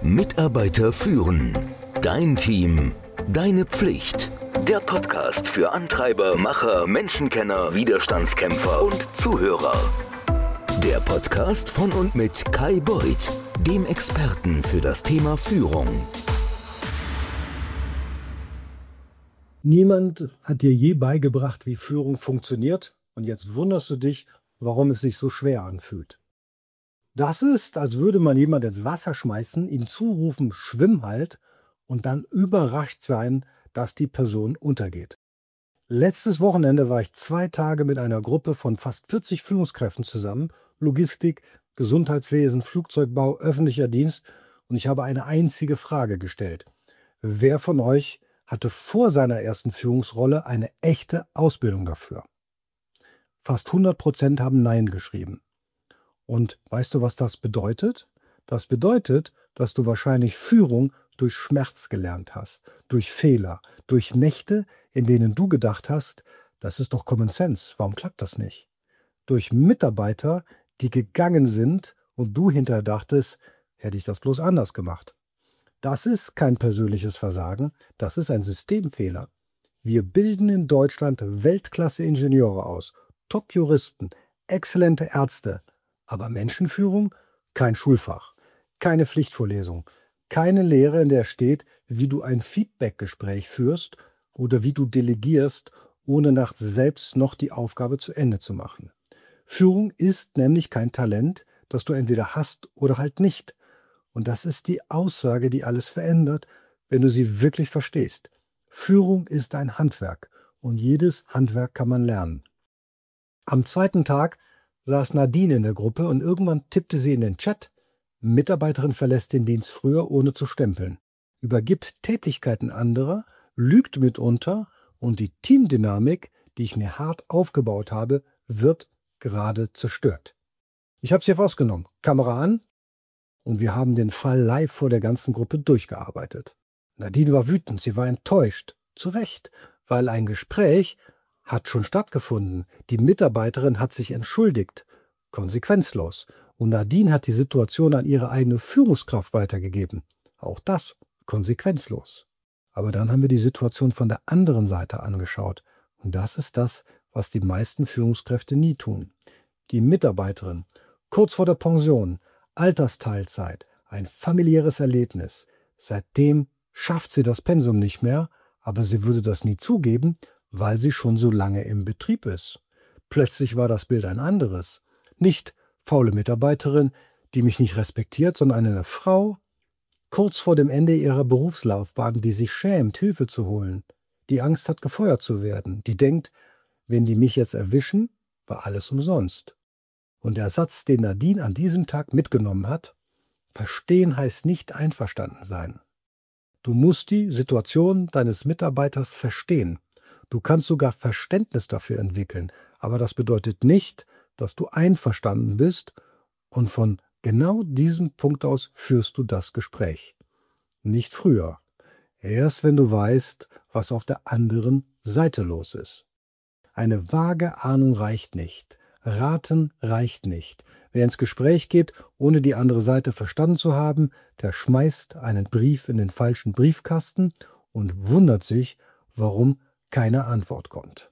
Mitarbeiter führen. Dein Team, deine Pflicht. Der Podcast für Antreiber, Macher, Menschenkenner, Widerstandskämpfer und Zuhörer. Der Podcast von und mit Kai Beuth, dem Experten für das Thema Führung. Niemand hat dir je beigebracht, wie Führung funktioniert, und jetzt wunderst du dich, warum es sich so schwer anfühlt. Das ist, als würde man jemand ins Wasser schmeißen, ihm zurufen, schwimm halt, und dann überrascht sein, dass die Person untergeht. Letztes Wochenende war ich 2 Tage mit einer Gruppe von fast 40 Führungskräften zusammen, Logistik, Gesundheitswesen, Flugzeugbau, öffentlicher Dienst, und ich habe eine einzige Frage gestellt. Wer von euch hatte vor seiner ersten Führungsrolle eine echte Ausbildung dafür? Fast 100% haben Nein geschrieben. Und weißt du, was das bedeutet? Das bedeutet, dass du wahrscheinlich Führung durch Schmerz gelernt hast, durch Fehler, durch Nächte, in denen du gedacht hast, das ist doch Common Sense, warum klappt das nicht? Durch Mitarbeiter, die gegangen sind und du hinterher dachtest, hätte ich das bloß anders gemacht. Das ist kein persönliches Versagen, das ist ein Systemfehler. Wir bilden in Deutschland Weltklasse-Ingenieure aus, Top-Juristen, exzellente Ärzte, aber Menschenführung? Kein Schulfach, keine Pflichtvorlesung, keine Lehre, in der steht, wie du ein Feedbackgespräch führst oder wie du delegierst, ohne nachts selbst noch die Aufgabe zu Ende zu machen. Führung ist nämlich kein Talent, das du entweder hast oder halt nicht. Und das ist die Aussage, die alles verändert, wenn du sie wirklich verstehst. Führung ist ein Handwerk und jedes Handwerk kann man lernen. Am 2. Tag saß Nadine in der Gruppe und irgendwann tippte sie in den Chat: Mitarbeiterin verlässt den Dienst früher, ohne zu stempeln, übergibt Tätigkeiten anderer, lügt mitunter und die Teamdynamik, die ich mir hart aufgebaut habe, wird gerade zerstört. Ich habe sie rausgenommen, Kamera an, und wir haben den Fall live vor der ganzen Gruppe durchgearbeitet. Nadine war wütend, sie war enttäuscht, zu Recht, weil ein Gespräch hat schon stattgefunden. Die Mitarbeiterin hat sich entschuldigt, konsequenzlos. Und Nadine hat die Situation an ihre eigene Führungskraft weitergegeben. Auch das konsequenzlos. Aber dann haben wir die Situation von der anderen Seite angeschaut. Und das ist das, was die meisten Führungskräfte nie tun. Die Mitarbeiterin, kurz vor der Pension, Altersteilzeit, ein familiäres Erlebnis. Seitdem schafft sie das Pensum nicht mehr, aber sie würde das nie zugeben, weil sie schon so lange im Betrieb ist. Plötzlich war das Bild ein anderes. Nicht faule Mitarbeiterin, die mich nicht respektiert, sondern eine Frau, kurz vor dem Ende ihrer Berufslaufbahn, die sich schämt, Hilfe zu holen, die Angst hat, gefeuert zu werden, die denkt, wenn die mich jetzt erwischen, war alles umsonst. Und der Satz, den Nadine an diesem Tag mitgenommen hat: Verstehen heißt nicht einverstanden sein. Du musst die Situation deines Mitarbeiters verstehen. Du kannst sogar Verständnis dafür entwickeln, aber das bedeutet nicht, dass du einverstanden bist, und von genau diesem Punkt aus führst du das Gespräch. Nicht früher. Erst wenn du weißt, was auf der anderen Seite los ist. Eine vage Ahnung reicht nicht. Raten reicht nicht. Wer ins Gespräch geht, ohne die andere Seite verstanden zu haben, der schmeißt einen Brief in den falschen Briefkasten und wundert sich, warum keine Antwort kommt.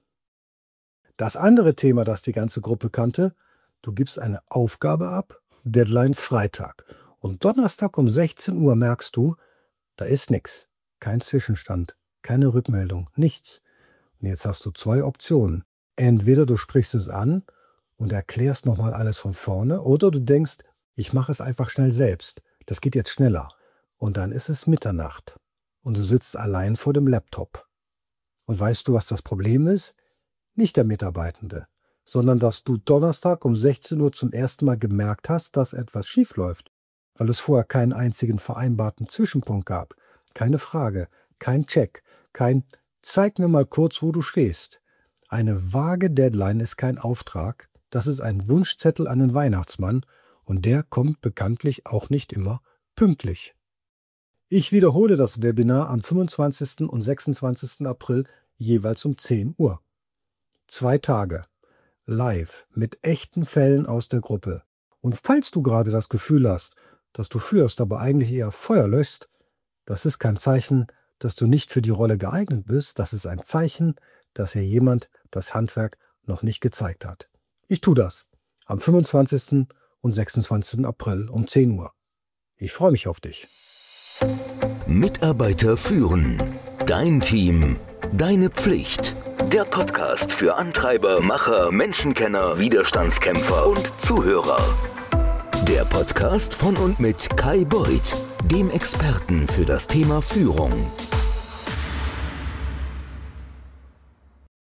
Das andere Thema, das die ganze Gruppe kannte: Du gibst eine Aufgabe ab, Deadline Freitag. Und Donnerstag um 16 Uhr merkst du, da ist nichts. Kein Zwischenstand, keine Rückmeldung, nichts. Und jetzt hast du 2 Optionen. Entweder du sprichst es an und erklärst nochmal alles von vorne, oder du denkst, ich mache es einfach schnell selbst. Das geht jetzt schneller. Und dann ist es Mitternacht und du sitzt allein vor dem Laptop. Und weißt du, was das Problem ist? Nicht der Mitarbeitende, sondern dass du Donnerstag um 16 Uhr zum ersten Mal gemerkt hast, dass etwas schief läuft, weil es vorher keinen einzigen vereinbarten Zwischenpunkt gab. Keine Frage, kein Check, kein Zeig mir mal kurz, wo du stehst. Eine vage Deadline ist kein Auftrag, das ist ein Wunschzettel an den Weihnachtsmann, und der kommt bekanntlich auch nicht immer pünktlich. Ich wiederhole das Webinar am 25. und 26. April jeweils um 10 Uhr. 2 Tage, live, mit echten Fällen aus der Gruppe. Und falls du gerade das Gefühl hast, dass du führst, aber eigentlich eher Feuer löschst, das ist kein Zeichen, dass du nicht für die Rolle geeignet bist. Das ist ein Zeichen, dass dir jemand das Handwerk noch nicht gezeigt hat. Ich tue das am 25. und 26. April um 10 Uhr. Ich freue mich auf dich. Mitarbeiter führen. Dein Team, deine Pflicht. Der Podcast für Antreiber, Macher, Menschenkenner, Widerstandskämpfer und Zuhörer. Der Podcast von und mit Kai Beuth, dem Experten für das Thema Führung.